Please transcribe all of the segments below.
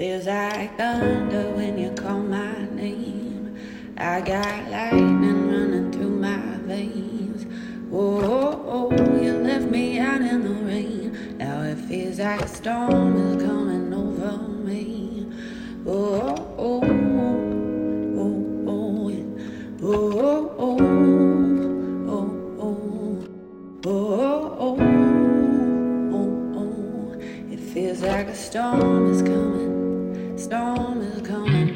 Feels like thunder when you call my name. I got lightning running through my veins. Whoa, you left me out in the rain. Now it feels like a storm is coming over me. Whoa, oh, oh, oh, yeah. Oh, oh, oh, oh, oh, oh, oh, oh. It feels like a storm is coming. Storm is coming.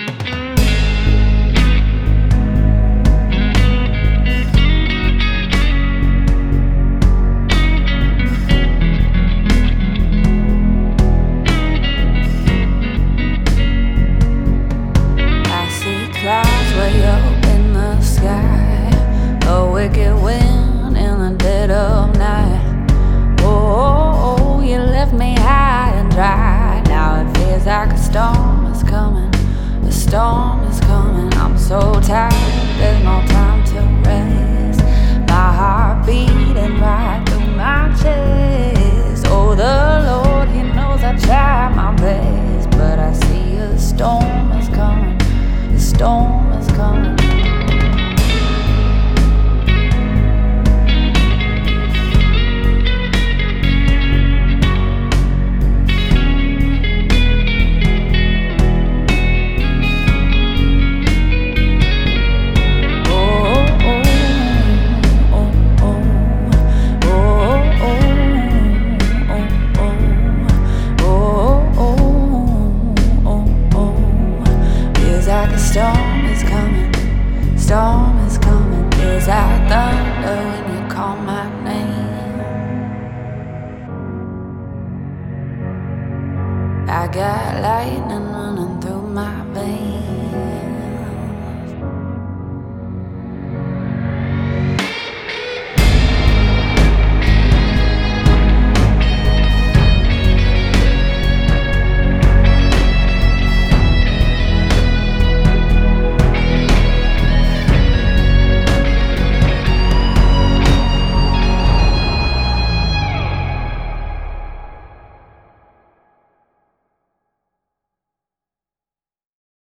I see clouds way up in the sky, a wicked wind in the dead of night. Oh, you left me high and dry. Now it feels like a storm is coming. A storm is coming. I'm so tired, there's no time to rest. My heart beating right through my chest. Oh, the Lord, He knows I try my best, but I see a storm is coming. The storm is coming. Storm is coming, storm is coming. Feels like thunder when you call my name. I got lightning running through my veins.